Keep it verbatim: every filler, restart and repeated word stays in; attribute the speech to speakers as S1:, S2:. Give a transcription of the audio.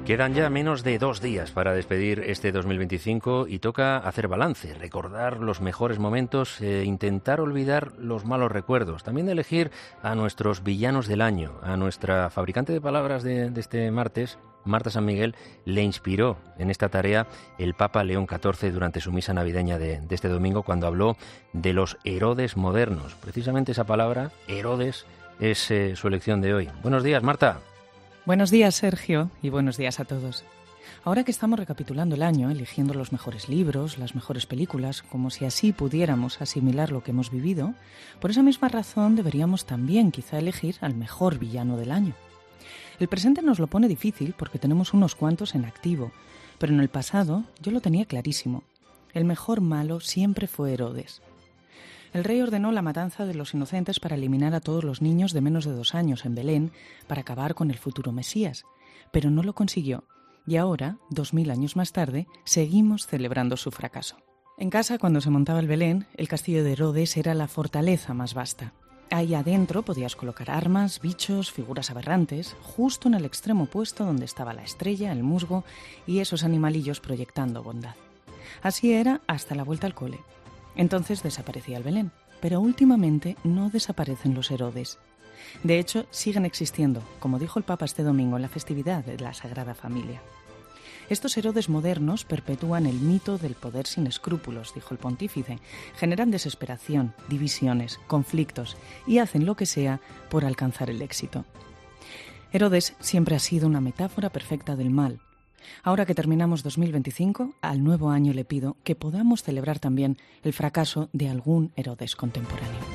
S1: Quedan ya menos de dos días para despedir este dos mil veinticinco y toca hacer balance, recordar los mejores momentos e intentar olvidar los malos recuerdos. También elegir a nuestros villanos del año. A nuestra fabricante de palabras de, de este martes, Marta San Miguel, le inspiró en esta tarea el Papa León catorce durante su misa navideña de, de este domingo, cuando habló de los Herodes modernos. Precisamente esa palabra, Herodes, es eh, su elección de hoy. Buenos días, Marta.
S2: Buenos días, Sergio, y buenos días a todos. Ahora que estamos recapitulando el año, eligiendo los mejores libros, las mejores películas, como si así pudiéramos asimilar lo que hemos vivido, por esa misma razón deberíamos también quizá elegir al mejor villano del año. El presente nos lo pone difícil porque tenemos unos cuantos en activo, pero en el pasado yo lo tenía clarísimo. El mejor malo siempre fue Herodes. El rey ordenó la matanza de los inocentes para eliminar a todos los niños de menos de dos años en Belén para acabar con el futuro Mesías, pero no lo consiguió, y ahora, dos mil años más tarde, seguimos celebrando su fracaso. En casa, cuando se montaba el Belén, el castillo de Herodes era la fortaleza más vasta. Ahí adentro podías colocar armas, bichos, figuras aberrantes, justo en el extremo opuesto donde estaba la estrella, el musgo y esos animalillos proyectando bondad. Así era hasta la vuelta al cole. Entonces desaparecía el Belén, pero últimamente no desaparecen los Herodes. De hecho, siguen existiendo, como dijo el Papa este domingo en la festividad de la Sagrada Familia. Estos Herodes modernos perpetúan el mito del poder sin escrúpulos, dijo el pontífice, generan desesperación, divisiones, conflictos y hacen lo que sea por alcanzar el éxito. Herodes siempre ha sido una metáfora perfecta del mal. Ahora que terminamos dos mil veinticinco, al nuevo año le pido que podamos celebrar también el fracaso de algún Herodes contemporáneo.